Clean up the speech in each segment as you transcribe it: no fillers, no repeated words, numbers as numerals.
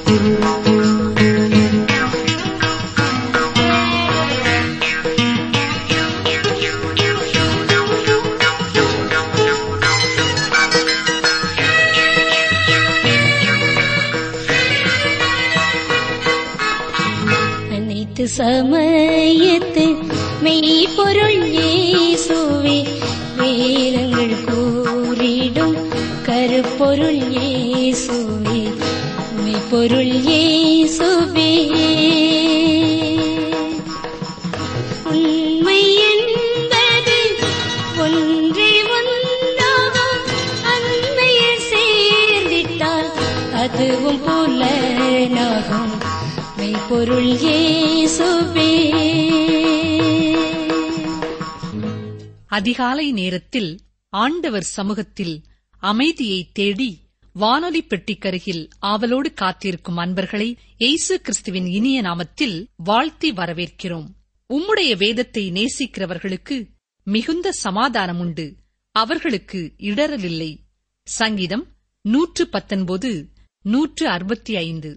சமயத்து மெய்ப்பொருள் இயேசுவே, வேதங்கள் கூறிடும் கருப்பொருள் இயேசுவே, மெய்ப்பொருள் இயேசுவே. உண்மை என்பது ஒன்றே ஒன்றாகும், அண்மையில் சேர்ந்திட்டால் அதுவும் புலனாகும், மெய்ப்பொருள் இயேசுவே. அதிகாலை நேரத்தில் ஆண்டவர் சமூகத்தில் அமைதியை தேடி வானொலி பெட்டிக்கருகில் ஆவலோடு காத்திருக்கும் அன்பர்களை இயேசு கிறிஸ்துவின் இனிய நாமத்தில் வாழ்த்தி வரவேற்கிறோம். உம்முடைய வேதத்தை நேசிக்கிறவர்களுக்கு மிகுந்த சமாதானம் உண்டு, அவர்களுக்கு இடரலில்லை. சங்கீதம் 119, 165.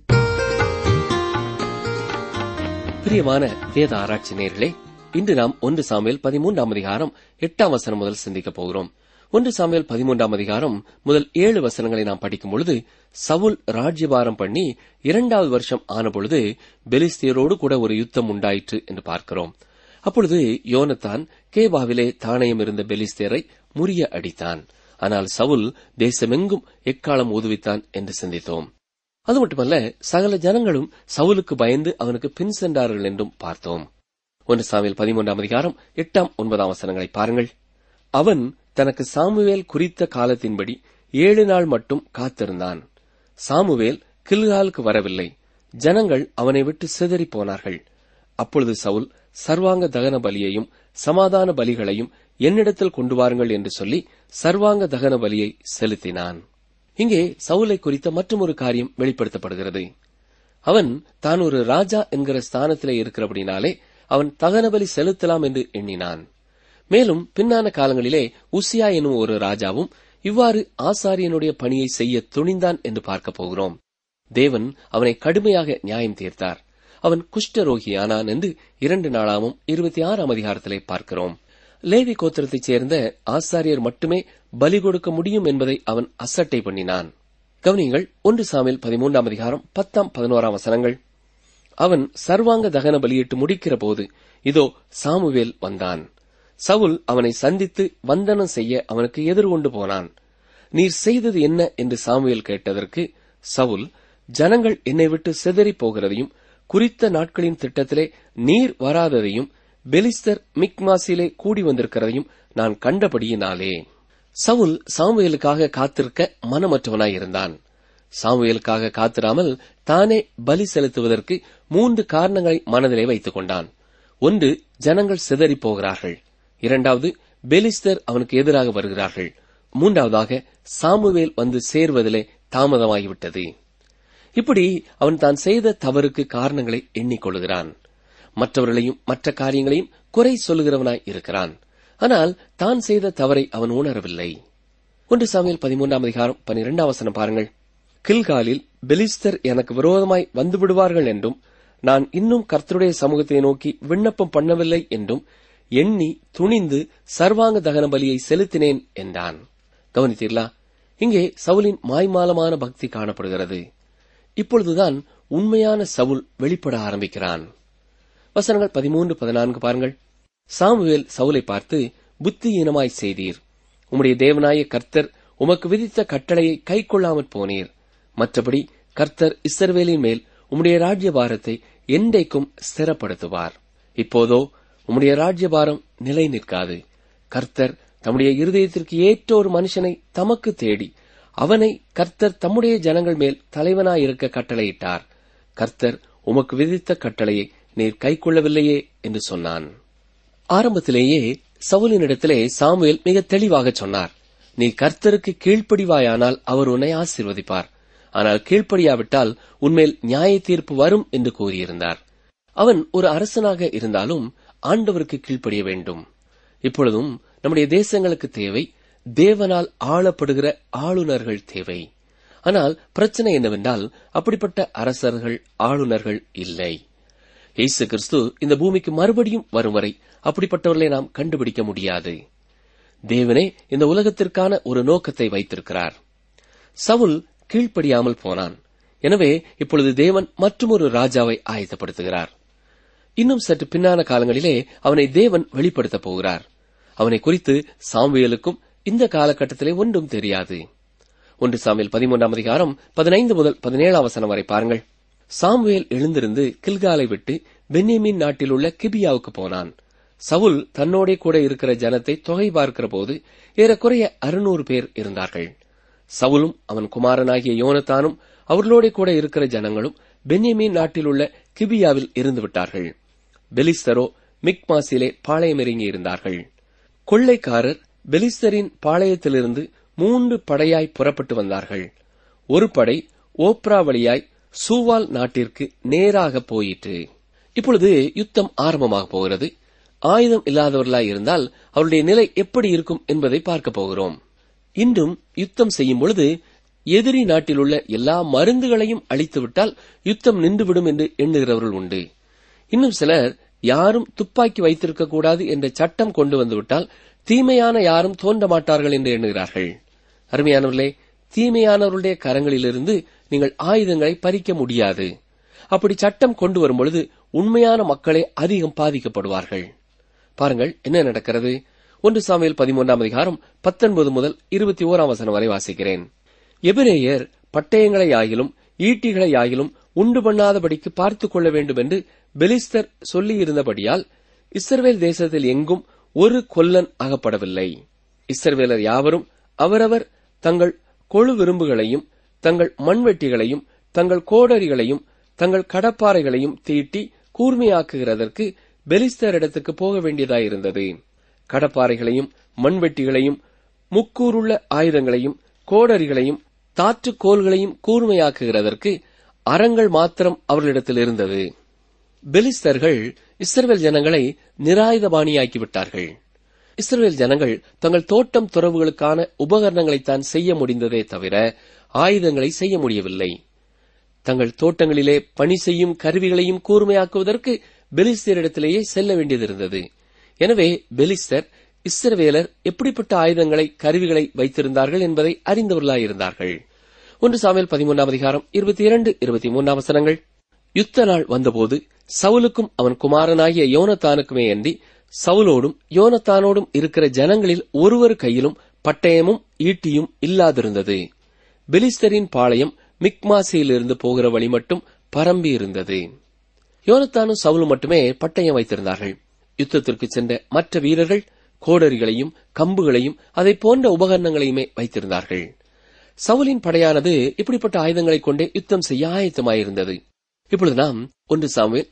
பிரியமான வேத ஆராய்ச்சி நேயர்களே, இன்று நாம் 1 சாமுவேல் 13ஆம் அதிகாரம் 8ஆம் வசனம் முதல் சிந்திக்கப் போகிறோம். 1 சாமுவேல் 13ஆம் அதிகாரம் முதல் 7 வசனங்களை நாம் படிக்கும் பொழுது, சவுல் ராஜ்யபாரம் பண்ணி 2வது வருஷம் ஆனபொழுது பெலிஸ்தியரோடு கூட ஒரு யுத்தம் உண்டாயிற்று என்று பார்க்கிறோம். அப்பொழுது யோனத்தான் கேபாவிலே தானயம் இருந்த பெலிஸ்தியரை முறிய அடித்தான். ஆனால் சவுல் தேசமெங்கும் எக்காலம் ஊதுவித்தான் என்று சிந்தித்தோம். அது மட்டுமல்ல, சகல ஜனங்களும் சவுலுக்கு பயந்து அவனுக்கு பின் சென்றார்கள் என்றும் பார்த்தோம். 1 சாமுவேல் 13ஆம் அதிகாரம் 8ஆம் 9ஆம் வசனங்களை பாருங்கள். அவன் தனக்கு சாமுவேல் குறித்த காலத்தின்படி 7 நாள் மட்டும் காத்திருந்தான். சாமுவேல் கில்காலுக்கு வரவில்லை. ஜனங்கள் அவனை விட்டு சிதறி போனார்கள். அப்பொழுது சவுல் சர்வாங்க தகன பலியையும் சமாதான பலிகளையும் என்னிடத்தில் கொண்டு வாருங்கள் என்று சொல்லி சர்வாங்க தகன பலியை செலுத்தினான். இங்கே சவுலை குறித்த மற்றொரு காரியம் வெளிப்படுத்தப்படுகிறது. அவன் தான் ஒரு ராஜா என்கிற ஸ்தானத்திலே இருக்கிறபடினாலே அவன் தகனபலி செலுத்தலாம் என்று எண்ணினான். மேலும் பின்னான காலங்களிலே உசியா எனும் ஒரு ராஜாவும் இவ்வாறு ஆசாரியனுடைய பணியை செய்ய துணிந்தான் என்று பார்க்க போகிறோம். தேவன் அவனை கடுமையாக நியாயம் தீர்த்தார். அவன் குஷ்டரோகியானான் என்று 2 நாளாமும் 26ஆம் அதிகாரத்திலே பார்க்கிறோம். லேவி கோத்திரத்தைச் சேர்ந்த ஆசாரியர் மட்டுமே பலி கொடுக்க முடியும் என்பதை அவன் அசட்டை பண்ணினான். கவனியுங்கள், 1 சாமுவேல் 13ஆம் அதிகாரம் 10ஆம் 11ஆம் வசனங்கள். அவன் சர்வாங்க தகன பலியிட்டு முடிக்கிற போது இதோ சாமுவேல் வந்தான். சவுல் அவனை சந்தித்து வந்தனம் செய்ய அவனுக்கு எதிர்கொண்டு போனான். நீர் செய்தது என்ன என்று சாமுவேல் கேட்டதற்கு சவுல், ஜனங்கள் என்னை விட்டு சிதறி போகிறதையும் குறித்த நாட்களின் திட்டத்திலே நீர் வராததையும் பெலிஸ்தர் மிக்மாசிலே கூடி வந்திருக்கிறதையும் நான் கண்டபடியினாலே. சவுல் சாமுவேலுக்காக காத்திருக்க மனமற்றவனாயிருந்தான். சாமுவேலுக்காக காத்திராமல் தானே பலி செலுத்துவதற்கு 3 காரணங்களை மனதிலே வைத்துக் கொண்டான். 1, ஜனங்கள் சிதறி போகிறார்கள். 2வது, பெலிஸ்தர் அவனுக்கு எதிராக வருகிறார்கள். 3வதாக, சாமுவேல் வந்து சேர்வதிலே தாமதமாகிவிட்டது. இப்படி அவன் தான் செய்த தவறுக்கு காரணங்களை எண்ணிக்கொள்கிறான். மற்றவர்களையும் மற்ற காரியங்களையும் குறை சொல்லுகிறவனாய் இருக்கிறான். ஆனால் தான் செய்த தவறை அவன் உணரவில்லை. 1 சாமுவேல் 13ஆம் அதிகாரம் 12ஆம் வசனம் பாருங்கள். கில்காலில் பெலிஸ்தர் எனக்கு விரோதமாய் வந்துவிடுவார்கள் என்றும் நான் இன்னும் கர்த்தருடைய சமூகத்தை நோக்கி விண்ணப்பம் பண்ணவில்லை என்றும் எண்ணி துணிந்து சர்வாங்க தகன பலியை செலுத்தினேன் என்றான். கவனித்தீர்களா? இங்கே சவுலின் மாய்மாலமான பக்தி காணப்படுகிறது. இப்பொழுதுதான் உண்மையான சவுல் வெளிப்பட ஆரம்பிக்கிறான். வசனங்கள் 13, 14 பாருங்கள். சாமுவேல் சவுலை பார்த்து, புத்தியீனமாய் செய்தீர். உம்முடைய தேவனாய கர்த்தர் உமக்கு விதித்த கட்டளையை கைக்கொள்ளாமற் போனீர். மற்றபடி கர்த்தர் இஸ்ரவேலின் மேல் உம்முடைய ராஜ்யபாரத்தை என்றைக்கும் ஸ்திரப்படுத்துவார். இப்போதோ உம்முடைய ராஜ்யபாரம் நிலை நிற்காது. கர்த்தர் தம்முடைய இருதயத்திற்கு ஏற்ற ஒரு மனுஷனை தமக்கு தேடி அவனை கர்த்தர் தம்முடைய ஜனங்கள் மேல் தலைவனாயிருக்க கட்டளையிட்டார். கர்த்தர் உமக்கு விதித்த கட்டளையை நீர் கைக்கொள்ளவில்லையே என்று சொன்னான். ஆரம்பத்திலேயே சவுலினிடத்திலே சாமுவேல் மிக தெளிவாக சொன்னார், நீ கர்த்தருக்கு கீழ்ப்படிவாயானால் அவர் உன்னை ஆசீர்வதிப்பார். ஆனால் கீழ்ப்படியாவிட்டால் உன்மேல் நியாய தீர்ப்பு வரும் என்று கூறியிருந்தார். அவன் ஒரு அரசனாக இருந்தாலும் ஆண்டவருக்கு கீழ்ப்படிய வேண்டும். இப்பொழுதும் நம்முடைய தேசங்களுக்கு தேவை தேவனால் ஆளப்படுகிற ஆளுநர்கள் தேவை. ஆனால் பிரச்சனை என்னவென்றால் அப்படிப்பட்ட அரசர்கள், ஆளுநர்கள் இல்லை. இயேசு கிறிஸ்து இந்த பூமிக்கு மறுபடியும் வரும் வரை அப்படிப்பட்டவர்களை நாம் கண்டுபிடிக்க முடியாது. தேவனே இந்த உலகத்திற்கான ஒரு நோக்கத்தை வைத்திருக்கிறார். சவுல் கீழ்ப்படியாமல் போனான். எனவே இப்பொழுது தேவன் மற்றொரு ராஜாவை ஆயத்தப்படுத்துகிறார். இன்னும் சற்று பின்னான காலங்களிலே அவனை தேவன் வெளிப்படுத்தப் போகிறார். அவனை குறித்து சாமுவேலுக்கும் இந்த காலகட்டத்திலே ஒன்றும் தெரியாது. 1 சாமுவேல் 13 15 முதல் 17 வரை பாருங்கள். சாமுவேல் எழுந்திருந்து கில்காலை விட்டு பென்யமீன் நாட்டில் உள்ள கிபியாவுக்கு போனான். சவுல் தன்னோட கூட இருக்கிற ஜனத்தை தொகை பார்க்கிற போது ஏறக்குறைய 600 பேர் இருந்தார்கள். சவுலும் அவன் குமாரனாகிய யோனத்தானும் அவர்களோட கூட இருக்கிற ஜனங்களும் பென்யமீன் நாட்டில் உள்ள கிபியாவில் இருந்து விட்டார்கள். பெலிஸ்தரோ மிக்மாசிலே பாளையமிறங்கி இருந்தார்கள். கொள்ளைக்காரர் பெலிஸ்தரின் பாளையத்திலிருந்து 3 படையாய் புறப்பட்டு வந்தார்கள். ஒரு படை ஓப்ரா வழியாய் சூவால் நாட்டிற்கு நேராக போயிற்று. இப்பொழுது யுத்தம் ஆரம்பமாக போகிறது. ஆயுதம் இல்லாதவர்களாய் இருந்தால் அவருடைய நிலை எப்படி இருக்கும் என்பதை பார்க்க போகிறோம். இன்றும் யுத்தம் செய்யும் பொழுது எதிரி நாட்டில் உள்ள எல்லா மருந்துகளையும் அழித்துவிட்டால் யுத்தம் நின்றுவிடும் என்று எண்ணுகிறவர்கள் உண்டு. இன்னும் சிலர் யாரும் துப்பாக்கி வைத்திருக்க கூடாது என்ற சட்டம் கொண்டு வந்துவிட்டால் தீமையான யாரும் தோன்ற மாட்டார்கள் என்று எண்ணுகிறார்கள். அருமையானவர்களே, தீமையானவர்களுடைய கரங்களிலிருந்து நீங்கள் ஆயுதங்களை பறிக்க முடியாது. அப்படி சட்டம் கொண்டு வரும் பொழுது உண்மையான மக்களே அதிகம் பாதிக்கப்படுவார்கள். பாருங்கள் என்ன நடக்கிறது. 1 சாமுவேல் 13 19 முதல் 21 வரை வாசிக்கிறேன். எபிரேயர் பட்டயங்களையாகிலும் ஈட்டிகளையாகிலும் உண்டு பண்ணாதபடிக்கு பார்த்துக் கொள்ள வேண்டும் என்று பெலிஸ்தர் சொல்லியிருந்தபடியால் இஸ்ரவேல் தேசத்தில் எங்கும் ஒரு கொல்லன் அகப்படவில்லை. இஸ்ரவேலர் யாவரும் அவரவர் தங்கள் கொழு விரும்புகளையும் தங்கள் மண்வெட்டிகளையும் தங்கள் கோடரிகளையும் தங்கள் கடப்பாறைகளையும் தீட்டி கூர்மையாக்குகிறதற்கு பெலிஸ்தரிடத்துக்கு போக வேண்டியதாயிருந்தது. கடப்பாறைகளையும் மண்வெட்டிகளையும் முக்கூறுள்ள ஆயுதங்களையும் கோடரிகளையும் தாற்றுக்கோள்களையும் கூர்மையாக்குகிறதற்கு அரங்கள் மாத்திரம் அவர்களிடத்தில் இருந்தது. பெலிஸ்தர்கள் இஸ்ரவேல் ஜனங்களை நிராயுதபாணியாக்கிவிட்டார்கள். இஸ்ரவேல் ஜனங்கள் தங்கள் தோட்டம் துறவுகளுக்கான உபகரணங்களைத்தான் செய்ய முடிந்ததே தவிர ஆயுதங்களை செய்ய முடியவில்லை. தங்கள் தோட்டங்களிலே பணி செய்யும் கருவிகளையும் கூர்மையாக்குவதற்கு பெலிஸ்தரிடத்திலேயே செல்ல வேண்டியதிருந்தது. எனவே பெலிஸ்தர் இஸ்ரவேலர் எப்படிப்பட்ட ஆயுதங்களை கருவிகளை வைத்திருந்தார்கள் என்பதை அறிந்தவர்களாயிருந்தார்கள். 1 சாமுவேல் 13 22 23 யுத்த நாள் வந்தபோது சவுலுக்கும் அவன் குமாரனாகிய யோனத்தானுக்குமே அன்றி சவுலோடும் யோனத்தானோடும் இருக்கிற ஜனங்களில் ஒருவர் கையிலும் பட்டயமும் ஈட்டியும் இல்லாதிருந்தது. பெலிஸ்தரின் பாளையம் மிக்மாசியிலிருந்து போகிற வழி மட்டும் பரம்பி இருந்தது. யோனத்தானும் சவுலும் மட்டுமே பட்டயம் வைத்திருந்தார்கள். யுத்தத்திற்கு சென்ற மற்ற வீரர்கள் கோடரிகளையும் கம்புகளையும் அதை போன்ற உபகரணங்களையுமே வைத்திருந்தார்கள். சவுலின் படையானது இப்படிப்பட்ட ஆயுதங்களைக் கொண்டே யுத்தம் செய்ய ஆயத்தமாயிருந்தது. இப்பொழுது நாம் 1 சாமுவேல்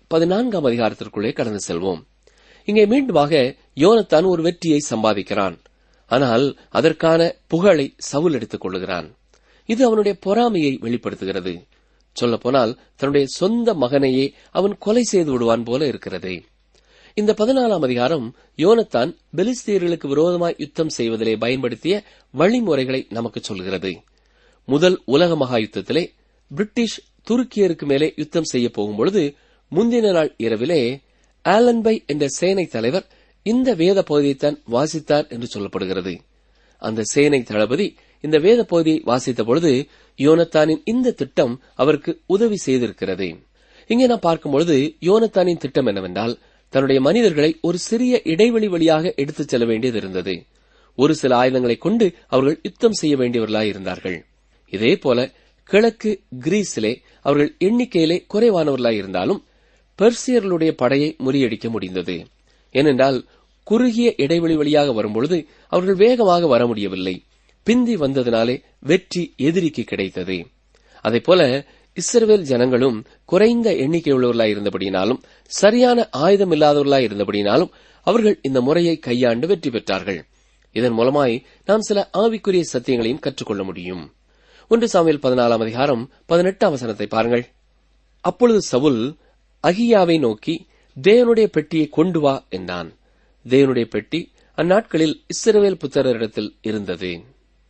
14 கடந்து செல்வோம். இங்கே மீண்டுமாக யோனத்தான் ஒரு வெற்றியை சம்பாதிக்கிறான். ஆனால் அதற்கான புகழை சவுல் எடுத்துக் கொள்ளுகிறான். இது அவனுடைய பொறாமையை வெளிப்படுத்துகிறது. சொல்லப்போனால் தன்னுடைய சொந்த மகனையே அவன் கொலை செய்து விடுவான் போல இருக்கிறது. இந்த 14 யோனத்தான் பெலிஸ்தீயர்களுக்கு விரோதமாய் யுத்தம் செய்வதிலே பயன்படுத்திய வழிமுறைகளை நமக்கு சொல்கிறது. முதல் உலக மகா யுத்தத்திலே பிரிட்டிஷ் துருக்கியருக்கு மேலே யுத்தம் செய்ய போகும்பொழுது முந்தின நாள் இரவிலே ஆலன்பை என்ற சேனை தலைவர் இந்த வேத பகுதியைத்தான் வாசித்தார் என்று சொல்லப்படுகிறது. அந்த சேனை தளபதி இந்த வேத பகுதியை வாசித்த பொழுது யோனத்தானின் இந்த திட்டம் அவருக்கு உதவி செய்திருக்கிறது. இங்கே நாம் பார்க்கும்பொழுது யோனத்தானின் திட்டம் என்னவென்றால் தன்னுடைய மனிதர்களை ஒரு சிறிய இடைவெளி வழியாக எடுத்துச் செல்ல வேண்டியது இருந்தது. ஒரு சில ஆயுதங்களைக் கொண்டு அவர்கள் யுத்தம் செய்ய வேண்டியவர்களாயிருந்தார்கள். இதேபோல கிழக்கு கிரீஸிலே அவர்கள் எண்ணிக்கையிலே குறைவானவர்களாயிருந்தாலும் பெர்சியர்களுடைய படையை முறியடிக்க முடிந்தது. ஏனென்றால் குறுகிய இடைவெளி வழியாக வரும்பொழுது அவர்கள் வேகமாக வர முடியவில்லை. பிந்தி வந்ததினாலே வெற்றி எதிரிக்கு கிடைத்தது. அதேபோல இஸ்ரவேல் ஜனங்களும் குறைந்த எண்ணிக்கையுள்ளவர்களாயிருந்தபடியினாலும் சரியான ஆயுதம் இல்லாதவர்களாயிருந்தபடியினாலும் அவர்கள் இந்த முறையை கையாண்டு வெற்றி பெற்றார்கள். இதன் மூலமாய் நாம் சில ஆவிக்குரிய சத்தியங்களையும் கற்றுக்கொள்ள முடியும். 1 சாமுவேல் 14 18 பாருங்கள். அப்பொழுது சவுல் அகியாவை நோக்கி தேவனுடைய பெட்டியை கொண்டு வா என்றான். தேவனுடைய பெட்டி அந்நாட்களில் இஸ்ரவேல் புத்திரரிடத்தில் இருந்தது.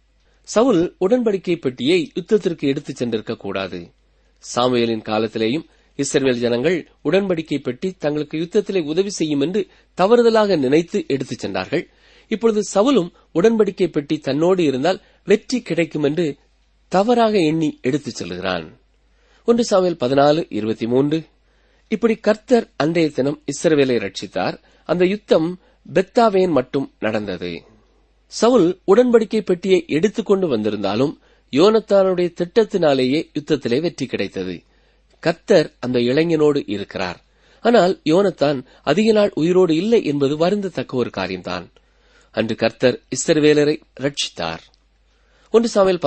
சவுல் உடன்படிக்கை பெட்டியை யுத்தத்திற்கு எடுத்துச் சென்றிருக்க கூடாது. சாமுவேலின் காலத்திலேயும் இஸ்ரவேல் ஜனங்கள் உடன்படிக்கை பெட்டி தங்களுக்கு யுத்தத்திலே உதவி செய்யும் என்று தவறுதலாக நினைத்து எடுத்துச் சென்றார்கள். இப்பொழுது சவுலும் உடன்படிக்கை பெட்டி தன்னோடு இருந்தால் வெற்றி கிடைக்கும் என்று தவறாக எண்ணி எடுத்துச் செல்கிறான். 1 சாமுவேல் 14:23. இப்படி கர்த்தர் அன்றைய தினம் இஸ்ரவேலை ரட்சித்தார். அந்த யுத்தம் பெத்தாவேன் மட்டும் நடந்தது. சவுல் உடன்படிக்கை பெட்டியை எடுத்துக்கொண்டு வந்திருந்தாலும் யோனத்தானுடைய திட்டத்தினாலேயே யுத்தத்திலே வெற்றி கிடைத்தது. கர்த்தர் அந்த இளைஞனோடு இருக்கிறார். ஆனால் யோனத்தான் அதிக நாள் உயிரோடு இல்லை என்பது வருந்தத்தக்க ஒரு காரியம்தான். அன்று கர்த்தர் இஸ்ரவேலரை ரட்சித்தார். 1 சாமுவேல்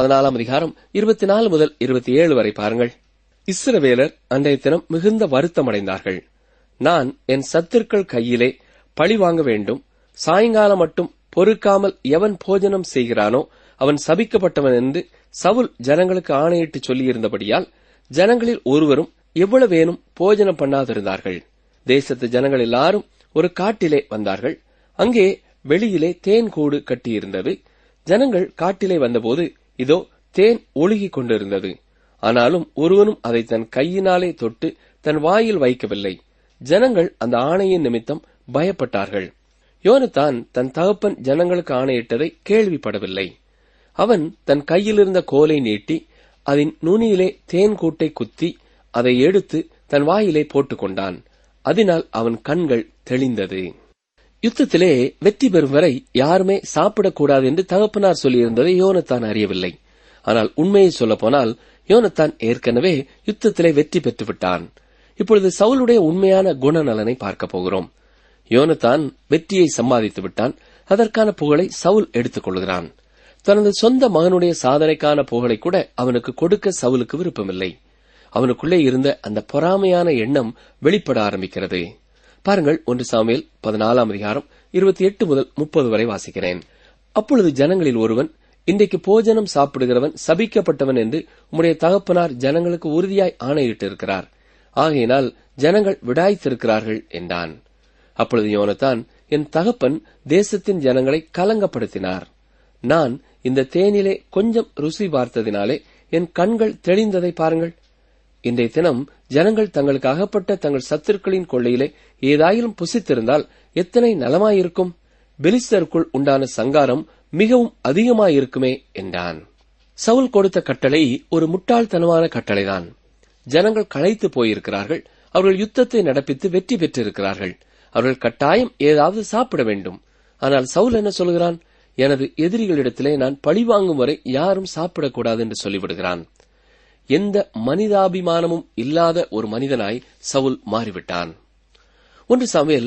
14:24 முதல் 27 வரை பாருங்கள். இஸ்ரவேலர் அன்றைய தினம் மிகுந்த வருத்தமடைந்தார்கள். நான் என் சத்துருக்கள் கையிலே பழி வாங்க வேண்டும். சாயங்காலம் மட்டும் பொறுக்காமல் எவன் போஜனம் செய்கிறானோ அவன் சபிக்கப்பட்டவன் என்று சவுல் ஜனங்களுக்கு ஆணையிட்டு சொல்லியிருந்தபடியால் ஜனங்களில் ஒருவரும் எவ்வளவேனும் போஜனம் பண்ணாதிருந்தார்கள். தேசத்து ஜனங்கள் எல்லாரும் ஒரு காட்டிலே வந்தார்கள். அங்கே வெளியிலே தேன் கூடு கட்டியிருந்தது. ஜனங்கள் காட்டிலே வந்தபோது இதோ தேன் ஒழுகிக் கொண்டிருந்தது. ஆனாலும் ஒருவனும் அதை தன் கையினாலே தொட்டு தன் வாயில் வைக்கவில்லை. ஜனங்கள் அந்த ஆணையின் நிமித்தம் பயப்பட்டார்கள். யோனத்தான் தன் தகப்பன் ஜனங்களுக்கு ஆணையிட்டதை கேள்விப்படவில்லை. அவன் தன் கையிலிருந்த கோலை நீட்டி அதன் நுனியிலே தேன் கூட்டை குத்தி அதை எடுத்து தன் வாயிலே போட்டுக் கொண்டான். அதனால் அவன் கண்கள் தெளிந்தது. யுத்தத்திலே வெற்றி பெறும் வரை யாருமே சாப்பிடக்கூடாது என்று தகப்பனார் சொல்லியிருந்ததை யோனத்தான் அறியவில்லை. ஆனால் உண்மையை சொல்லப்போனால் யோனத்தான் ஏற்கனவே யுத்தத்திலே வெற்றி பெற்றுவிட்டான். இப்பொழுது சவுலுடைய உண்மையான குணநலனை பார்க்க போகிறோம். யோனத்தான் வெற்றியை சம்பாதித்து விட்டான். அதற்கான புகழை சவுல் எடுத்துக் கொள்கிறான். தனது சொந்த மகனுடைய சாதனைக்கான புகழை கூட அவனுக்கு கொடுக்க சவுலுக்கு விருப்பமில்லை. அவனுக்குள்ளே இருந்த அந்த பொறாமையான எண்ணம் வெளிப்பட ஆரம்பிக்கிறது. பாருங்கள், 1 சாமுவேல் 14:28 முதல் 30 வரை வாசிக்கிறேன். அப்பொழுது ஜனங்களில் ஒருவன், இன்றைக்கு போஜனம் சாப்பிடுகிறவன் சபிக்கப்பட்டவன் என்று உம்முடைய தகப்பனார் ஜனங்களுக்கு உறுதியாய் ஆணையிட்டிருக்கிறார். ஆகையினால் ஜனங்கள் விடாய்த்திருக்கிறார்கள் என்றான். அப்பொழுது யோனத்தான், என் தகப்பன் தேசத்தின் ஜனங்களை கலங்கப்படுத்தினார். நான் இந்த தேனிலே கொஞ்சம் ருசி பார்த்ததினாலே என் கண்கள் தெளிந்ததை பாருங்கள். இன்றைய தினம் ஜனங்கள் தங்களுக்கு அகப்பட்ட தங்கள் சத்துருக்களின் கொள்ளையிலே ஏதாயிலும் புசித்திருந்தால் எத்தனை நலமாயிருக்கும். பெலிஸ்தருக்குள் உண்டான சங்காரம் மிகவும் அதிகமாயிருக்குமே என்றான். சவுல் கொடுத்த கட்டளை ஒரு முட்டாள்தனமான கட்டளைதான். ஜனங்கள் களைத்து போயிருக்கிறார்கள். அவர்கள் யுத்தத்தை நடப்பித்து வெற்றி பெற்றிருக்கிறார்கள். அவர்கள் கட்டாயம் ஏதாவது சாப்பிட வேண்டும். ஆனால் சவுல் என்ன சொல்கிறான்? எனது எதிரிகளிடத்திலே நான் பழிவாங்கும் வரை யாரும் சாப்பிடக்கூடாது என்று சொல்லிவிடுகிறான். எந்த மனிதாபிமானமும் இல்லாத ஒரு மனிதனாய் சவுல் மாறிவிட்டான். 1 சாமுவேல்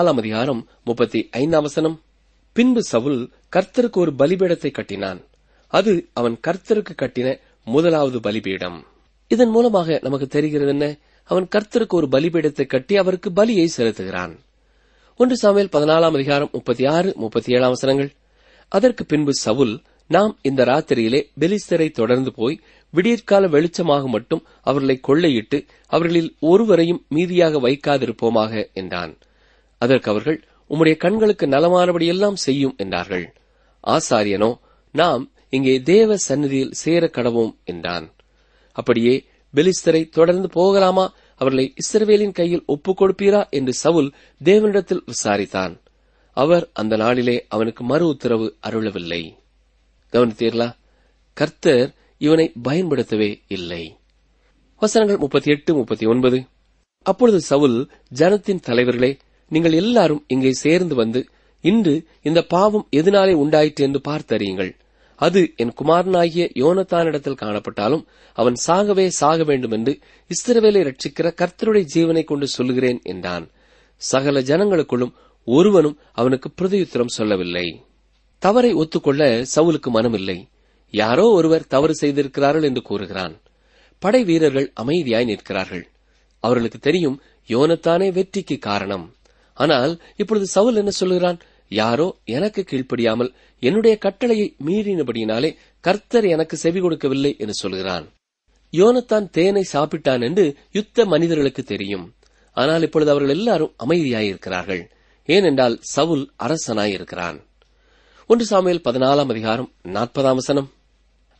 14:35 பின்பு சவுல் கர்த்தருக்கு ஒரு பலிபீடத்தை கட்டினான். அது அவன் கர்த்தருக்கு கட்டின முதலாவது பலிபீடம். இதன் மூலமாக நமக்கு தெரிகிறது என்ன? அவன் கர்த்தருக்கு ஒரு பலிபீடத்தை கட்டி அவருக்கு பலியை செலுத்துகிறான். 1 சாமுவேல் 14:36-37 அதற்கு பின்பு சவுல், நாம் இந்த ராத்திரியிலே பெலிஸ்தரை தொடர்ந்து போய் விடியற்கால வெளிச்சமாக மட்டும் அவர்களை கொள்ளையிட்டு அவர்களில் ஒருவரையும் மீதியாக வைக்காதிருப்போமாக என்றான். அதற்கு அவர்கள், உம்முடைய கண்களுக்கு நலமானபடியெல்லாம் செய்யும் என்றார்கள். ஆசாரியனோ, நாம் இங்கே தேவ சந்நிதியில் சேர கடவோம் என்றான். அப்படியே பெலிஸ்தரை தொடர்ந்து போகலாமா, அவர்களை இஸ்ரவேலின் கையில் ஒப்புக் கொடுப்பீரா என்று சவுல் தேவனிடத்தில் விசாரித்தான். அவர் அந்த நாளிலே அவனுக்கு மறு உத்தரவு அருளவில்லை. கவனித்தீர்களா? கர்த்தர் இவனை பயன்படுத்தவே இல்லை. வசனங்கள் 38-39. அப்பொழுது சவுல், ஜனத்தின் தலைவர்களே, நீங்கள் எல்லாரும் இங்கே சேர்ந்து வந்து இன்று இந்த பாவம் எதனாலே உண்டாயிற்று என்று பார்த்தறியுங்கள். அது என் குமாரனாகிய யோனத்தானிடத்தில் காணப்பட்டாலும் அவன் சாகவே சாக வேண்டும் என்று இஸ்ரவேலை ரட்சிக்கிற கர்த்தருடைய ஜீவனை கொண்டு சொல்லுகிறேன் என்றான். சகல ஜனங்களுக்குள்ளும் ஒருவனும் அவனுக்கு பிரதியுத்தரம் சொல்லவில்லை. தவறை ஒத்துக்கொள்ள சவுலுக்கு மனமில்லை. யாரோ ஒருவர் தவறு செய்திருக்கிறார்கள் என்று கூறுகிறான். படை வீரர்கள் அமைதியாய் நிற்கிறார்கள். அவர்களுக்கு தெரியும் யோனத்தானே வெற்றிக்கு காரணம். ஆனால் இப்பொழுது சவுல் என்ன சொல்லுகிறான்? யாரோ எனக்கு கீழ்ப்படியாமல் என்னுடைய கட்டளையை மீறினபடியினாலே கர்த்தர் எனக்கு செவி கொடுக்கவில்லை என்று சொல்கிறான். யோனத்தான் தேனை சாப்பிட்டான் என்று யுத்த மனிதர்களுக்கு தெரியும். ஆனால் இப்பொழுது அவர்கள் எல்லாரும் அமைதியாயிருக்கிறார்கள். ஏனென்றால் சவுல் அரசனாயிருக்கிறான். 1 சாமுவேல் 14:40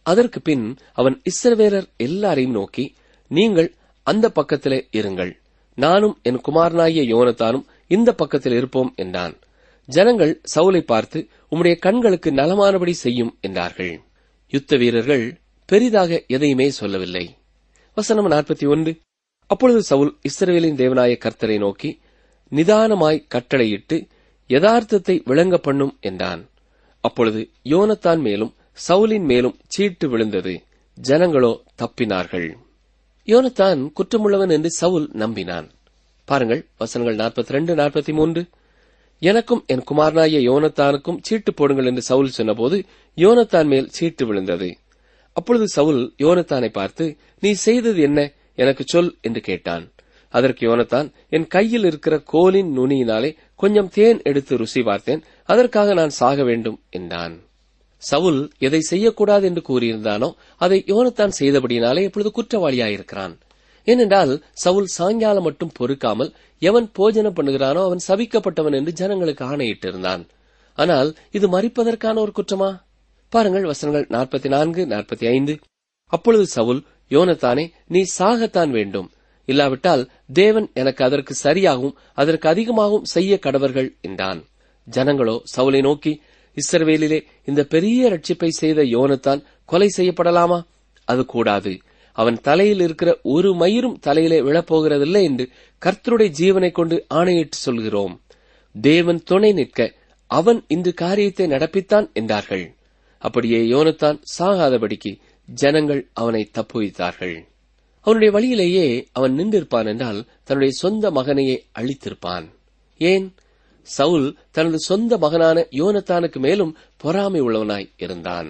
அதற்கு பின் அவன் இஸ்ரவேலர் எல்லாரையும் நோக்கி, நீங்கள் அந்த பக்கத்திலே இருங்கள், நானும் என் குமாரனாகிய யோனத்தானும் இந்த பக்கத்தில் இருப்போம் என்றான். ஜனங்கள் சவுலை பார்த்து, உம்முடைய கண்களுக்கு நலமானபடி செய்யும் என்றார்கள். யுத்த வீரர்கள் பெரிதாக எதையுமே சொல்லவில்லை. வசனம் 41. அப்பொழுது சவுல் இஸ்ரவேலின் தேவனாய கர்த்தரை நோக்கி, நிதானமாய் கட்டளையிட்டு யதார்த்தத்தை விளங்க பண்ணும் என்றான். அப்பொழுது யோனத்தான் மேலும் சவுலின் மேலும் சீட்டு விழுந்தது. ஜனங்களோ தப்பினார்கள். யோனத்தான் குற்றமுள்ளவன் என்று சவுல் நம்பினான். பாருங்கள் வசனங்கள் 42, 43. எனக்கும் என் குமாரனாகிய யோனத்தானுக்கும் சீட்டு போடுங்கள் என்று சவுல் சொன்னபோது யோனத்தான் மேல் சீட்டு விழுந்தது. அப்பொழுது சவுல் யோனத்தானை பார்த்து, நீ செய்தது என்ன, எனக்கு சொல் என்று கேட்டான். அதற்கு யோனத்தான், என் கையில் இருக்கிற கோலின் நுனியினாலே கொஞ்சம் தேன் எடுத்து ருசி பார்த்தேன், அதற்காக நான் சாக வேண்டும் என்றான். சவுல் எதை செய்யக்கூடாது என்று கூறியிருந்தானோ அதை யோனத்தான் செய்தபடினாலே இப்பொழுது குற்றவாளியாயிருக்கிறான். ஏனென்றால் சவுல் சாயங்காலம் மட்டும் பொறுக்காமல் எவன் போஜனம் பண்ணுகிறானோ அவன் சபிக்கப்பட்டவன் என்று ஜனங்களுக்கு ஆணையிட்டிருந்தான். ஆனால் இது மரிப்பதற்கான ஒரு குற்றமா? பாருங்கள் வசனங்கள் 44, 45. அப்பொழுது சவுல், யோனத்தானே, நீ சாகத்தான் வேண்டும், இல்லாவிட்டால் தேவன் எனக்கு அதற்கு சரியாகவும் அதற்கு அதிகமாகவும் செய்ய கடவர்கள் என்றான். ஜனங்களோ சவுலை நோக்கி, இஸ்ரவேலிலே இந்த பெரிய ரட்சிப்பை செய்த யோனத்தான் கொலை செய்யப்படலாமா? அது கூடாது. அவன் தலையில் இருக்கிற ஒரு மயிரும் தலையிலே விழப்போகிறதில்லை என்று கர்த்தருடைய ஜீவனை கொண்டு ஆணையிட்டு சொல்கிறோம். தேவன் துணை நிற்க அவன் இன்று காரியத்தை நடப்பித்தான் என்றார்கள். அப்படியே யோனத்தான் சாகாதபடிக்கு ஜனங்கள் அவனை தப்புவித்தார்கள். அவனுடைய வழியிலேயே அவன் நின்றிருப்பான் என்றால் தன்னுடைய சொந்த மகனையே அழித்திருப்பான். ஏன்? சவுல் தனது சொந்த மகனான யோனத்தானுக்கு மேலும் பொறாமை உள்ளவனாய் இருந்தான்.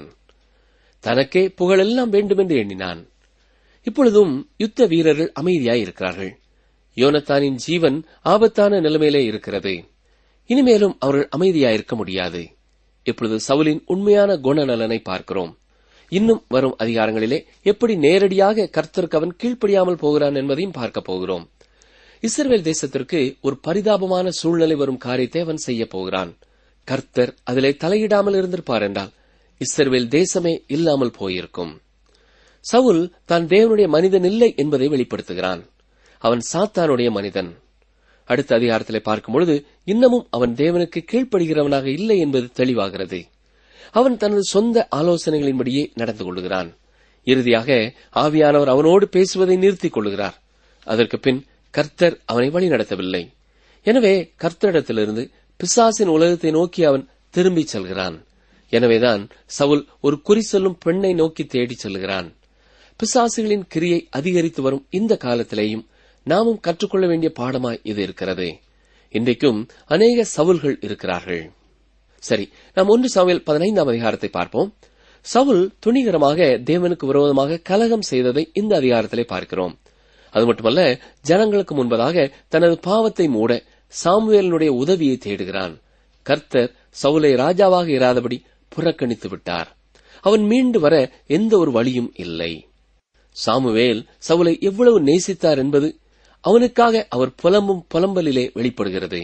தனக்கே புகழெல்லாம் வேண்டுமென்று எண்ணினான். இப்பொழுதும் யுத்த வீரர்கள் அமைதியாய் இருக்கிறார்கள். யோனத்தானின் ஜீவன் ஆபத்தான நிலைமையிலே இருக்கிறது. இனிமேலும் அவர்கள் அமைதியாயிருக்க முடியாது. இப்பொழுது சவுலின் உண்மையான குணநலனை பார்க்கிறோம். இன்னும் வரும் அதிகாரங்களிலே எப்படி நேரடியாக கர்த்தருக்கு அவன் கீழ்ப்படியாமல் போகிறான் என்பதையும் பார்க்க போகிறோம். இஸ்ரவேல் தேசத்திற்கு ஒரு பரிதாபமான சூழ்நிலை வரும் காரியத்தை அவன் செய்ய போகிறான். கர்த்தர் அதிலே தலையிடாமல் இருந்திருப்பார் என்றால் இஸ்ரவேல் தேசமே இல்லாமல் போயிருக்கும். சவுல் தான் தேவனுடைய மனிதன் இல்லை என்பதை வெளிப்படுத்துகிறான். அவன் சாத்தானுடைய மனிதன். அடுத்த அதிகாரத்திலே பார்க்கும் பொழுது இன்னமும் அவன் தேவனுக்கு கீழ்ப்படுகிறவனாக இல்லை என்பது தெளிவாகிறது. அவன் தனது சொந்த ஆலோசனைகளின்படியே நடந்து கொள்கிறான். இறுதியாக ஆவியானவர் அவனோடு பேசுவதை நிறுத்திக் கொள்கிறார். அதற்கு பின் கர்த்தர் அவனை வழி நடத்தவில்லை. எனவே கர்த்தரிடத்திலிருந்து பிசாசின் உலகத்தை நோக்கி அவன் திரும்பிச் செல்கிறான். எனவேதான் சவுல் ஒரு குறி சொல்லும் பெண்ணை நோக்கி தேடிச் செல்கிறான். பிசாசுகளின் கிரியை அதிகரித்து வரும் இந்த காலத்திலேயும் நாமும் கற்றுக்கொள்ள வேண்டிய பாடமாய் இது இருக்கிறது. இன்றைக்கும் அநேக சவுல்கள் இருக்கிறார்கள். சரி, நாம் 1 சாமுவேல் 15 அதிகாரத்தை பார்ப்போம். சவுல் துணிகரமாக தேவனுக்கு விரோதமாக கலகம் செய்ததை இந்த அதிகாரத்திலே பார்க்கிறோம். அது மட்டுமல்ல, ஜனங்களுக்கு முன்பதாக தனது பாவத்தை மூட சாமுவேலினுடைய உதவியை தேடுகிறான். கர்த்தர் சவுலை ராஜாவாக இராதபடி புறக்கணித்து விட்டார். அவன் மீண்டு வர எந்த ஒரு வழியும் இல்லை. சாமுவேல் சவுலை எவ்வளவு நேசித்தார் என்பது அவனுக்காக அவர் புலம்பும் புலம்பலிலே வெளிப்படுகிறது.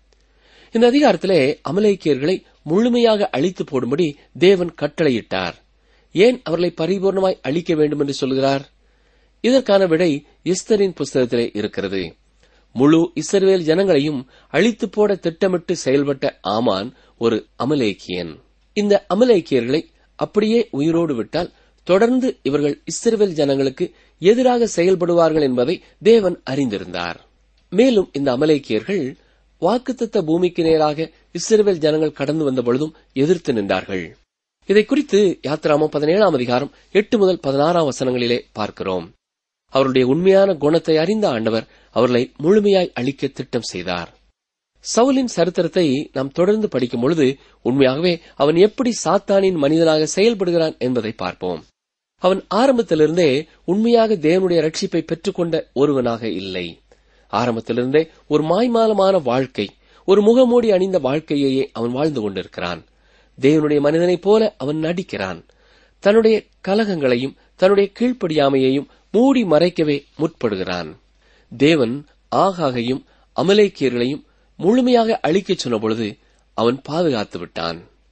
இந்த அதிகாரத்திலே அமலேக்கியர்களை முழுமையாக அழித்து போடும்படி தேவன் கட்டளையிட்டார். ஏன் அவர்களை பரிபூர்ணமாய் அழிக்க வேண்டும் என்று சொல்கிறார்? இதற்கான விடை எஸ்தரின் புஸ்தகத்திலே இருக்கிறது. முழு இஸ்ரவேல் ஜனங்களையும் அழித்து போட திட்டமிட்டு செயல்பட்ட ஆமான் ஒரு அமலேக்கியன். இந்த அமலேக்கியர்களை அப்படியே உயிரோடு விட்டால் தொடர்ந்து இவர்கள் இஸ்ரவேல் ஜனங்களுக்கு எதிராக செயல்படுவார்கள் என்பதை தேவன் அறிந்திருந்தார். மேலும் இந்த அமலேக்கியர்கள் வாக்குத்தத்த பூமிக்கு நேராக இஸ்ரவேல் ஜனங்கள் கடந்து வந்த பொழுதும் எதிர்த்து நின்றார்கள். இதை குறித்து யாத்திராமம் 17 அதிகாரம் 8 முதல் 16 வசனங்களிலே பார்க்கிறோம். அவருடைய உண்மையான குணத்தை அறிந்த ஆண்டவர் அவர்களை முழுமையாய் அழிக்க திட்டம் செய்தார். சவுலின் சரித்திரத்தை நாம் தொடர்ந்து படிக்கும் பொழுது உண்மையாகவே அவன் எப்படி சாத்தானின் மனிதனாக செயல்படுகிறான் என்பதை பார்ப்போம். அவன் ஆரம்பத்திலிருந்தே உண்மையாக தேவனுடைய ரட்சிப்பை பெற்றுக்கொண்ட ஒருவனாக இல்லை. ஆரம்பத்திலிருந்தே ஒரு மாய்மாலமான வாழ்க்கை, ஒரு முகமூடி அணிந்த வாழ்க்கையையே அவன் வாழ்ந்து கொண்டிருக்கிறான். தேவனுடைய மனிதனைப் போல அவன் நடிக்கிறான். தன்னுடைய கலகங்களையும் தன்னுடைய கீழ்ப்படியாமையையும் மூடி மறைக்கவே முற்படுகிறான். தேவன் ஆகாகையும் அமலேக்கியர்களையும் முழுமையாக அழிக்கச் சொன்ன பொழுது அவன் பாதுகாத்து விட்டான்.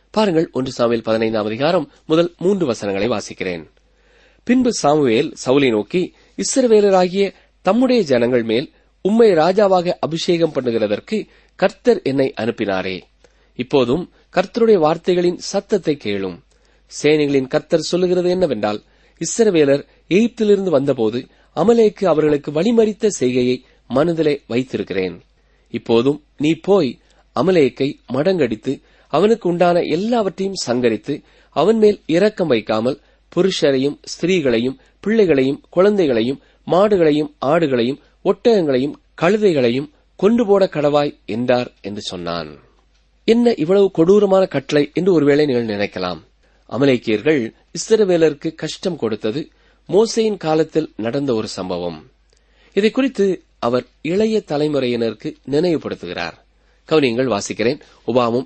பாருங்கள், 1 சாமுவேல் 15 அதிகாரம் முதல் 3 வசனங்களை வாசிக்கிறேன். பின்பு சாமுவேல் சவுலை நோக்கி, இஸ்ரவேலராகிய தம்முடைய ஜனங்கள் மேல் உம்மை ராஜாவாக அபிஷேகம் பண்ணுகிறதற்கு கர்த்தர் என்னை அனுப்பினாரே. இப்போதும் கர்த்தருடைய வார்த்தைகளின் சத்தத்தை கேளும். சேனைகளின் கர்த்தர் சொல்லுகிறது என்னவென்றால், இஸ்ரவேலர் எகிப்திலிருந்து வந்தபோது அமலேக்கு அவர்களுக்கு வழிமறித்த செய்கையை மனதிலே வைத்திருக்கிறேன். இப்போதும் நீ போய் அமலேக்கை மடங்கடித்து அவனுக்கு உண்டான எல்லாவற்றையும் சங்கரித்து அவன் மேல் இரக்கம் வைக்காமல் புருஷரையும் ஸ்திரீகளையும் பிள்ளைகளையும் குழந்தைகளையும் மாடுகளையும் ஆடுகளையும் ஒட்டகங்களையும் கழுதைகளையும் கொண்டு போட கடவாய் என்றார் என்று சொன்னான். என்ன இவ்வளவு கொடூரமான கட்டளை என்று ஒருவேளை நீங்கள் நினைக்கலாம். அமலேக்கியர்கள் இஸ்ரவேலருக்கு கஷ்டம் கொடுத்தது மோசேயின் காலத்தில் நடந்த ஒரு சம்பவம். இதை குறித்து அவர் இளைய தலைமுறையினருக்கு நினைவுபடுத்துகிறார். கவனியங்கள், வாசிக்கிறேன். உபாகமம்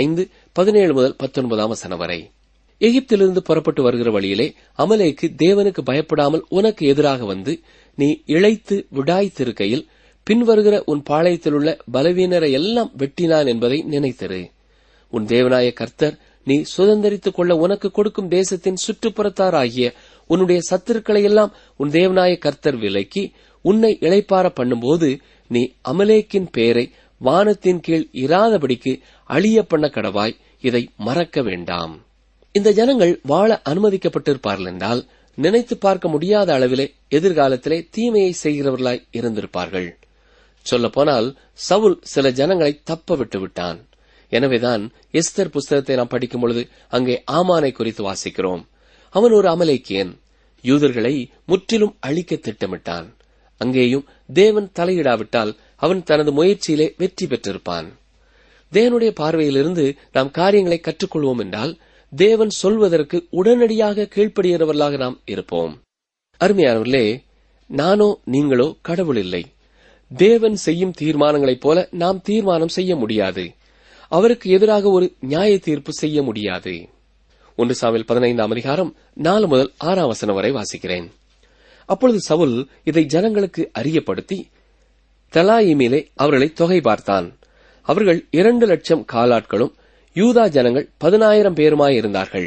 25:17 முதல் 19 வசனம் வரை. எகிப்திலிருந்து புறப்பட்டு வருகிற வழியிலே அமலேக்கு தேவனுக்கு பயப்படாமல் உனக்கு எதிராக வந்து நீ இளைத்து விடாய்த்திருக்கையில் பின்வருகிற உன் பாளையத்தில் உள்ள பலவீனரை எல்லாம் வெட்டினான் என்பதை நினைத்திரு. உன் தேவனாய கர்த்தர் நீ சுதந்தரித்துக் கொள்ள உனக்கு கொடுக்கும் தேசத்தின் சுற்றுப்புறத்தாராகிய உன்னுடைய சத்துருக்களை எல்லாம் உன் தேவனாய கர்த்தர் விலக்கி உன்னை இளைப்பார பண்ணும்போது நீ அமலேக்கின் பெயரை வானத்தின் கீழ் இராதபடிக்கு அழிய பண்ண கடவாய். இதை மறக்க வேண்டாம். இந்த ஜனங்கள் வாழ அனுமதிக்கப்பட்டிருப்பார்கள் என்றால் நினைத்து பார்க்க முடியாத அளவிலே எதிர்காலத்திலே தீமையை செய்கிறவர்களாய் இருந்திருப்பார்கள். சொல்லப்போனால் சவுல் சில ஜனங்களை தப்ப விட்டு விட்டான். எனவேதான் எஸ்தர் புஸ்தகத்தை நாம் படிக்கும் பொழுது அங்கே ஆமானை குறித்து வாசிக்கிறோம். அவன் ஒரு அமலேக்கியன். யூதர்களை முற்றிலும் அழிக்க திட்டமிட்டான். அங்கேயும் தேவன் தலையிடாவிட்டால் அவன் தனது முயற்சியிலே வெற்றி பெற்றிருப்பான். தேவனுடைய பார்வையிலிருந்து நாம் காரியங்களை கற்றுக்கொள்வோம் என்றால் தேவன் சொல்வதற்கு உடனடியாக கீழ்ப்படுகிறவர்களாக நாம் இருப்போம். அருமையானவர்களே, நானோ நீங்களோ கடவுள் இல்லை. தேவன் செய்யும் தீர்மானங்களைப் போல நாம் தீர்மானம் செய்ய முடியாது. அவருக்கு எதிராக ஒரு நியாய தீர்ப்பு செய்ய முடியாது. 1 சாமுவேல் 15 அதிகாரம் 4 முதல் 6 வசனம் வரை வாசிக்கிறேன். அப்பொழுது சவுல் இதை ஜனங்களுக்கு அறியப்படுத்தி தெலாயிமிலே அவர்களை தொகை பார்த்தான். அவர்கள் 2,00,000 காலாட்களும் யூதா ஜனங்கள் 10,000 பேருமாயிருந்தார்கள்.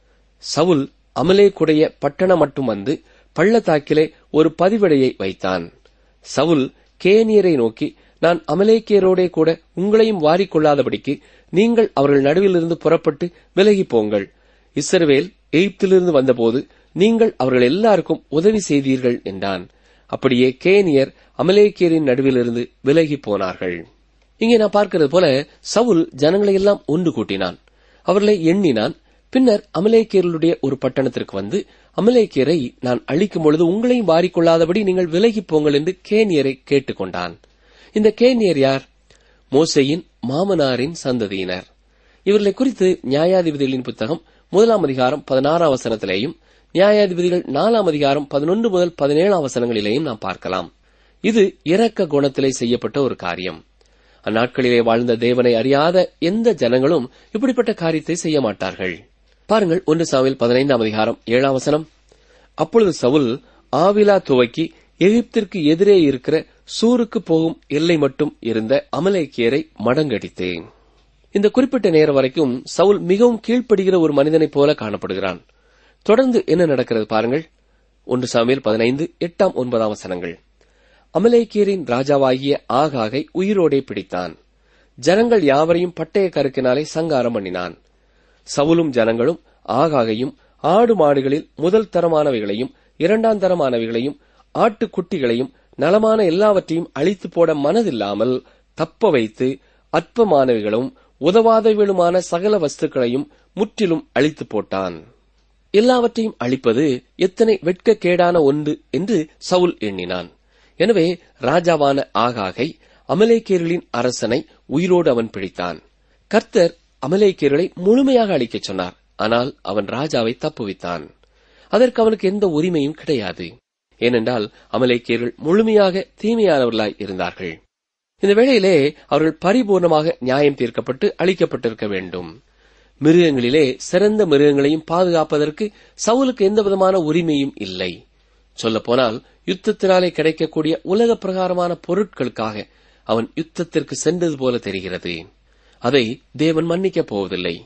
சவுல் அமலேக்குடைய பட்டணம் மட்டும் வந்து பள்ளத்தாக்கிலே ஒரு பதிவடையை வைத்தான். சவுல் கேனியரை நோக்கி, நான் அமலேக்கியரோடே கூட உங்களையும் வாரிக்கொள்ளாதபடிக்கு நீங்கள் அவர்கள் நடுவிலிருந்து புறப்பட்டு விலகி போங்கள். இஸ்ரவேல் எகிப்திலிருந்து வந்தபோது நீங்கள் அவர்கள் எல்லாருக்கும் உதவி செய்தீர்கள் என்றான். அப்படியே கேனியர் அமலேக்கியரின் நடுவிலிருந்து விலகி போனார்கள். இங்கே நான் பார்க்கிறது போல சவுல் ஜனங்களை எல்லாம் ஒன்று கூட்டினான். அவர்களை எண்ணினான். பின்னர் அமலேக்கியர்களுடைய ஒரு பட்டணத்திற்கு வந்து அமலேக்கியரை நான் அழிக்கும் பொழுது உங்களையும் வாரிக்கொள்ளாதபடி நீங்கள் விலகி போங்கள் என்று கேனியரை கேட்டுக்கொண்டான். இந்த கேனியர் யார்? மோசேயின் மாமனாரின் சந்ததியினர். இவர்களை குறித்து நியாயாதிபதிகளின் புத்தகம் 1 அதிகாரம் 16 வசனத்திலேயும் நியாயாதிபதிகள் 4 அதிகாரம் 11 முதல் 17 வசனங்களிலேயும் நாம் பார்க்கலாம். இது இரக்க குணத்திலே செய்யப்பட்ட ஒரு காரியம். அந்நாட்களிலே வாழ்ந்த தேவனை அறியாத எந்த ஜனங்களும் இப்படிப்பட்ட காரியத்தை செய்ய மாட்டார்கள். பாருங்கள், 1 சாமுவேல் 15 அதிகாரம் 7 வசனம். அப்பொழுது சவுல் ஆவிலா துவக்கி எகிப்திற்கு எதிரே இருக்கிற சூருக்கு போகும் எல்லை மட்டும் இருந்த அமலேக்கியரை மடங்கடித்தேன். இந்த குறிப்பிட்ட நேரம் வரைக்கும் சவுல் மிகவும் கீழ்ப்படுகிற ஒரு மனிதனைப் போல காணப்படுகிறான். தொடர்ந்து என்ன நடக்கிறது பாருங்கள். 1 சாமுவேல் 15 8 9 வசனங்கள். அமலேக்கியரின் ராஜாவாகிய ஆகாகை உயிரோடே பிடித்தான். ஜனங்கள் யாவரையும் பட்டய கருக்கினாலே சங்காரம் பண்ணினான். சவுலும் ஜனங்களும் ஆகாகையும் ஆடு மாடுகளில் முதல் தரமானவைகளையும் 2ஆம் தரமானவைகளையும் ஆட்டுக்குட்டிகளையும் நலமான எல்லாவற்றையும் அழித்து போட மனதில்லாமல் தப்ப வைத்து அற்பமானவைகளும் உதவாதவைகளுமான சகல வஸ்துக்களையும் முற்றிலும் அழித்து போட்டான். எல்லாவற்றையும் அழிப்பது எத்தனை வெட்கக்கேடான ஒன்று என்று சவுல் எண்ணினான். எனவே ராஜாவான ஆகாகை அமலேக்கியர்களின் அரசனை உயிரோடு அவன் பிடித்தான். கர்த்தர் அமலேக்கியர்களை முழுமையாக அழிக்கச் சொன்னார். ஆனால் அவன் ராஜாவை தப்புவித்தான். அதற்கு அவனுக்கு எந்த உரிமையும் கிடையாது. ஏனென்றால் அமலேக்கியர்கள் முழுமையாக தீமையானவர்களாய் இருந்தார்கள். இந்த வேளையிலே அவர்கள் பரிபூர்ணமாக நியாயம் தீர்க்கப்பட்டு அழிக்கப்பட்டிருக்க வேண்டும். மிருகங்களிலே சிறந்த மிருகங்களையும் பாதுகாப்பதற்கு சவுலுக்கு எந்த விதமான உரிமையும் இல்லை. சொல்லப்போனால் யுத்தத்தினாலே கிடைக்கக்கூடிய உலக பிரகாரமான பொருட்களுக்காக அவன் யுத்தத்திற்கு சென்றது போல தெரிகிறது. அதை தேவன் மன்னிக்கப் போவதில்லை.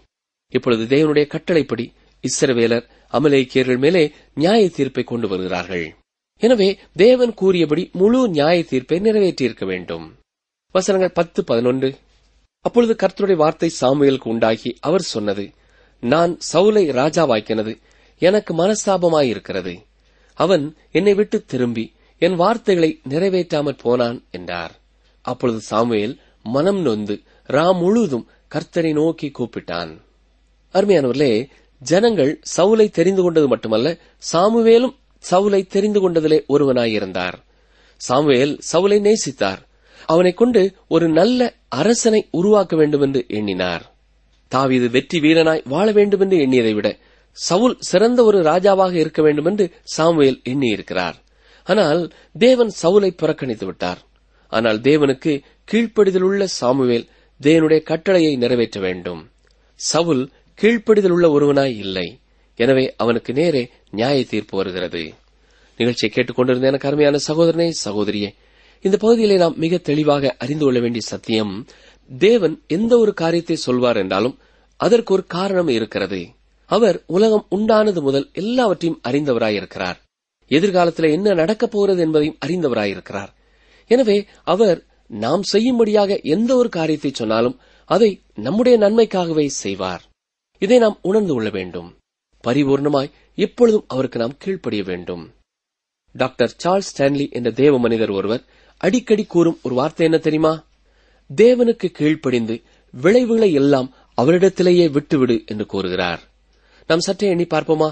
இப்பொழுது தேவனுடைய கட்டளைப்படி இஸ்ரவேலர் அமலேக்கியர்கள் மேலே நியாய தீர்ப்பை கொண்டு வருகிறார்கள். எனவே தேவன் கூறியபடி முழு நியாய தீர்ப்பை நிறைவேற்றியிருக்க வேண்டும். வசனங்கள் 10-11. அப்பொழுது கர்த்தருடைய வார்த்தை சாமுவேலுக்கு உண்டாகி அவர் சொன்னது, நான் சவுலை ராஜாவாக்கினது எனக்கு மனஸ்தாபமாயிருக்கிறது. அவன் என்னை விட்டு திரும்பி என் வார்த்தைகளை நிறைவேற்றாமற் போனான் என்றார். அப்பொழுது சாமுவேல் மனம் நொந்து முழுவதும் கர்த்தரை நோக்கி கூப்பிட்டான். அருமையானவர்களே, ஜனங்கள் சவுலை தெரிந்து கொண்டது மட்டுமல்ல, சாமுவேலும் சவுலை தெரிந்து கொண்டதிலே ஒருவனாயிருந்தார். சாமுவேல் சவுலை நேசித்தார். அவனை கொண்டு ஒரு நல்ல அரசனை உருவாக்க வேண்டும் என்று எண்ணினார். தாவீது வெற்றி வீரனாய் வாழ வேண்டும் என்று எண்ணியதை விட சவுல் சிறந்த ஒரு ராஜாவாக இருக்க வேண்டும் என்று சாமுவேல் எண்ணியிருக்கிறார். ஆனால் தேவன் சவுலை புறக்கணித்து விட்டார். ஆனால் தேவனுக்கு கீழ்ப்படிதலுள்ள சாமுவேல் தேவனுடைய கட்டளையை நிறைவேற்ற வேண்டும். சவுல் கீழ்ப்படிதலுள்ள ஒருவனாய் இல்லை. எனவே அவனுக்கு நேரே நியாய தீர்ப்பு வருகிறது. நிகழ்ச்சியை கேட்டுக்கொண்டிருந்த எனக்கு அருமையான சகோதரனே, சகோதரியே, இந்த பகுதியிலே நாம் மிக தெளிவாக அறிந்து கொள்ள வேண்டிய சத்தியம், தேவன் எந்த ஒரு காரியத்தை சொல்வார் என்றாலும் அதற்கு ஒரு காரணம் இருக்கிறது. அவர் உலகம் உண்டானது முதல் எல்லாவற்றையும் அறிந்தவராயிருக்கிறார். எதிர்காலத்தில் என்ன நடக்கப் போகிறது என்பதையும் அறிந்தவராயிருக்கிறார். எனவே அவர் நாம் செய்யும்படியாக எந்த ஒரு காரியத்தை சொன்னாலும் அதை நம்முடைய நன்மைக்காகவே செய்வார். இதை நாம் உணர்ந்து கொள்ள வேண்டும். பரிபூர்ணமாய் எப்பொழுதும் அவருக்கு நாம் கீழ்ப்படிய வேண்டும். டாக்டர் சார்ல்ஸ் ஸ்டான்லி என்ற தேவ மனிதர் ஒருவர் அடிக்கடி கூறும் ஒரு வார்த்தை என்ன தெரியுமா? தேவனுக்கு கீழ்ப்படிந்து விளைவுகளை எல்லாம் அவரிடத்திலேயே விட்டுவிடு என்று கூறுகிறார். நாம் சற்றே எண்ணி பார்ப்போமா?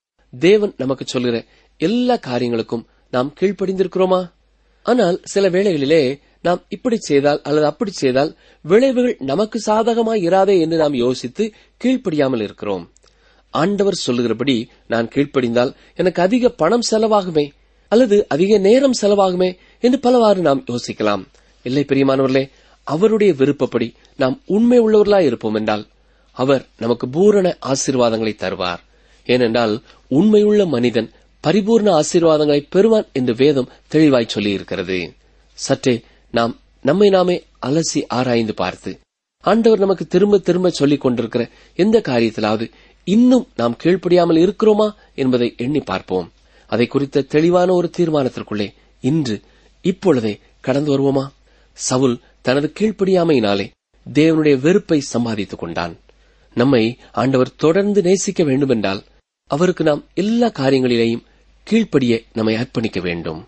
தேவன் நமக்கு சொல்கிற எல்லா காரியங்களுக்கும் நாம் கீழ்ப்படிந்திருக்கிறோமா? ஆனால் சில வேளைகளிலே நாம் இப்படி செய்தால் அல்லது அப்படி செய்தால் விளைவுகள் நமக்கு சாதகமாய் இராதே என்று நாம் யோசித்து கீழ்ப்படியாமல் இருக்கிறோம். ஆண்டவர் சொல்லுகிறபடி நான் கீழ்ப்படிந்தால் எனக்கு அதிக பணம் செலவாகுமே அல்லது அதிக நேரம் செலவாகுமே என்று பலவாறு நாம் யோசிக்கலாம். இல்லை பிரியமானவர்களே, அவருடைய விருப்பப்படி நாம் உண்மை உள்ளவர்களாய் இருப்போம் என்றால் அவர் நமக்கு பூரண ஆசீர்வாதங்களை தருவார். ஏனென்றால் உண்மையுள்ள மனிதன் பரிபூர்ண ஆசீர்வாதங்களை பெறுவான் என்று வேதம் தெளிவாய் சொல்லியிருக்கிறது. சற்றே நாம் நம்மை நாமே அலசி ஆராய்ந்து பார்த்து ஆண்டவர் நமக்கு திரும்ப திரும்ப சொல்லிக் கொண்டிருக்கிற எந்த காரியத்திலாவது இன்னும் நாம் கீழ்ப்படியாமல் இருக்கிறோமா என்பதை எண்ணி பார்ப்போம். அதை குறித்த தெளிவான ஒரு தீர்மானத்திற்குள்ளே இன்று இப்பொழுதே கடந்து வருவோமா? சவுல் தனது கீழ்ப்படியாமையினாலே தேவனுடைய வெறுப்பை சம்பாதித்துக் கொண்டான். நம்மை ஆண்டவர் தொடர்ந்து நேசிக்க வேண்டுமென்றால் அவருக்கு நாம் எல்லா காரியங்களிலேயும் கீழ்ப்படிய நம்மை அர்ப்பணிக்க வேண்டும்.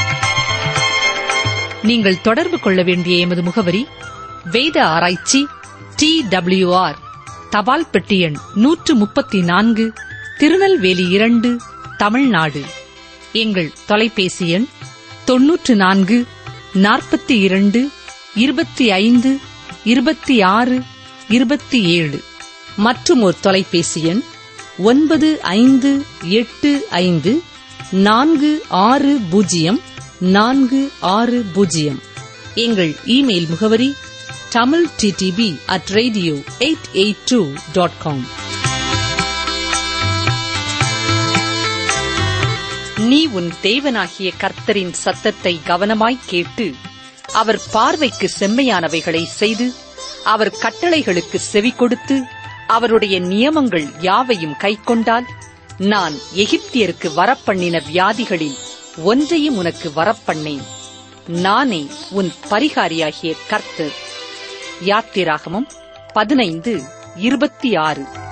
நீங்கள் தொடர்பு கொள்ள வேண்டிய எமது முகவரி: வேத ஆராய்ச்சி, TWR, தபால் பெட்டி எண் 134, திருநெல்வேலி 2, தமிழ்நாடு. எங்கள் தொலைபேசி எண் 94 42 25 26 27. மற்றும் ஒரு தொலைபேசி எண் 9585 460 460. எங்கள் இமெயில் முகவரி tamilttb@radio882.com. நீ உன் தேவனாகிய கர்த்தரின் சத்தத்தை கவனமாய் கேட்டு அவர் பார்வைக்கு செம்மையானவைகளை செய்து அவர் கட்டளைகளுக்கு செவி கொடுத்து அவருடைய நியமங்கள் யாவையும் கைக்கொண்டால் நான் எகிப்தியருக்கு வரப்பண்ணின வியாதிகளில் ஒன்றையும் உனக்கு வரப்பண்ணேன். நானே உன் பரிகாரியாகிய கர்த்தர். யாத்திராகமம் 15:26.